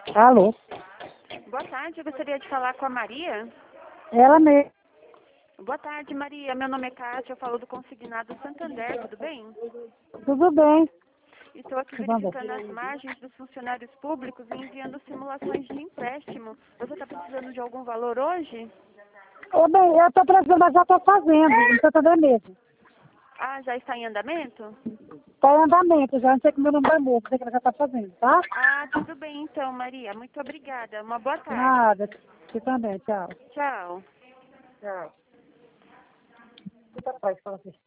Alô? Boa tarde, eu gostaria de falar com a Maria. Ela mesmo. Boa tarde, Maria. Meu nome é Kátia, eu falo do Consignado Santander, tudo bem? Tudo bem. Estou aqui verificando as margens dos funcionários públicos e enviando simulações de empréstimo. Você está precisando de algum valor hoje? Bem, eu estou precisando, mas já estou fazendo, não Santander mesmo. Ah, já está em andamento? Está em andamento já, não sei como eu não vai mesmo, sei que ela já está fazendo, tá? Ah, tudo bem então, Maria. Muito obrigada. Uma boa tarde. Nada. Você também, tchau. Tchau. Tchau. Você tá pai, fala assim.